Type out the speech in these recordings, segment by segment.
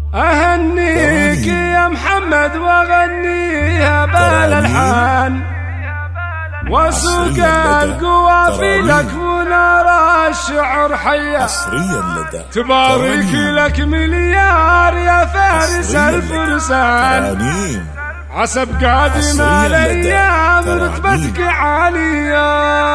أهنيك يا محمد وأغنيها بالألحان وسوق القوافي لك ونرى الشعر حيا تبارك لك مليار يا فارس الفرسان عسى بقادم الأيام رتبتك عالية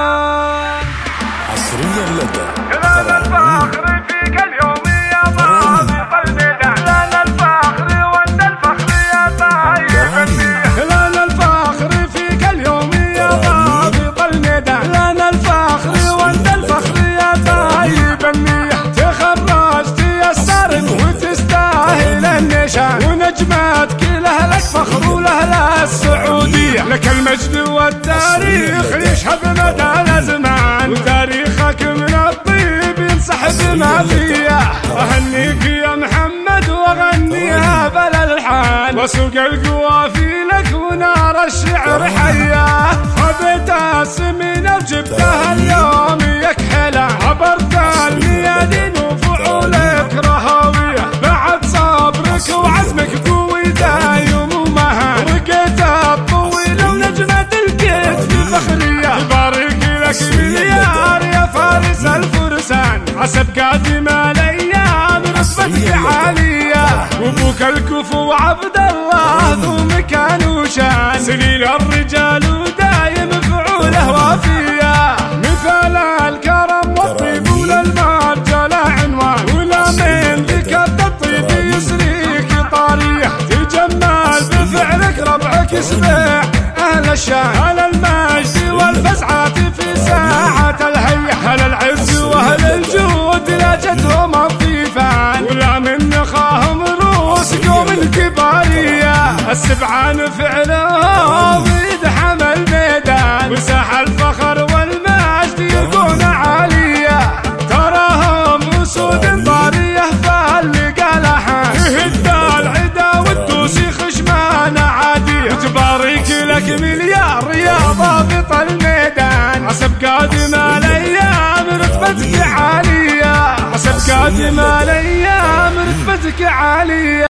عصريا لدى هلال الفخر فيك اليوم يا ضابط المدح هلال الفخر وانت الفخر يا طايب هلال الفخر فيك اليوم يا ضابط المدح هلال الفخر وانت الفخر يا طايب النية تخرجت يسرت وتستاهل النشان ونجمتك لأهلك فخر ولأهل السعودية لك المجد والتاريخ يشهد مدى الأزمان وتاريخك من الطيب ينسحب ما فيه أهنيك يا محمد وأغنيها بالألحان وسوق القوافي لك ونار الشعر حياه خذت السمينة وجبتها اليوم يكحلة عبرت الميادين وفعولك رهاوية بعد صبرك وعزمك قوي دايم ومهان رقيت الطويل ونجمة الكتف فخرية تبارك لك مليار يا فارس الفرسان عسى بقادم الأيام رتبتك عالية وابوك الكفو عبد الله ذو مكان وشان سليل الرجال ودايم فعوله وافية مثال الكرم والطيب وللمرجل عنوان ولا من ذكرت الطيب يسريك طارية تجمل بفعلك ربعك يسبع أهل الشان أهل المجد والفزعات في ساعة الهية أهل العز وأهل الجود لجتهم الضيفان ولا من نخاهم رؤوس قوم الكبارية السبعان فعلهم يدحم الميدان وساح الفخر والمجد يلقون عالية تراهم أسود طارية فاللقى لحان يهد العدا والدوسي خشمان عادية تبارك لك مليار يا ضابط الميدان عسى بقادم الأيام رتبتك عالية عسى بقادم الأيام رتبتك عالية.